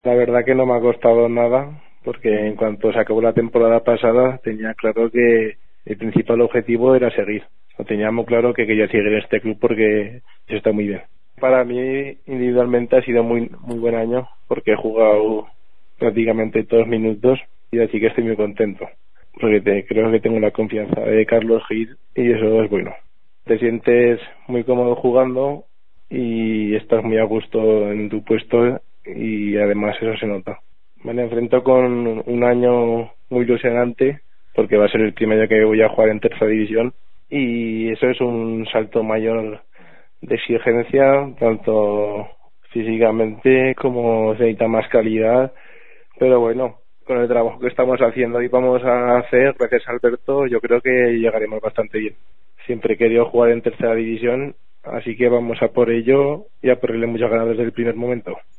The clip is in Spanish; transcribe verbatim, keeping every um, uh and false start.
La verdad que no me ha costado nada, porque en cuanto se acabó la temporada pasada tenía claro que el principal objetivo era seguir. Lo tenía muy claro que quería seguir en este club porque eso está muy bien. Para mí individualmente ha sido muy muy buen año porque he jugado prácticamente todos los minutos y así que estoy muy contento porque te, creo que tengo la confianza de Carlos Gil y eso es bueno. Te sientes muy cómodo jugando y estás muy a gusto en tu puesto y además eso se nota. Me enfrento con un año muy ilusionante porque va a ser el primer año que voy a jugar en tercera división y eso es un salto mayor de exigencia, tanto físicamente como se necesita más calidad, pero bueno, con el trabajo que estamos haciendo y vamos a hacer, gracias a Alberto, yo creo que llegaremos bastante bien. Siempre he querido jugar en tercera división, así que vamos a por ello y a ponerle muchas ganas desde el primer momento.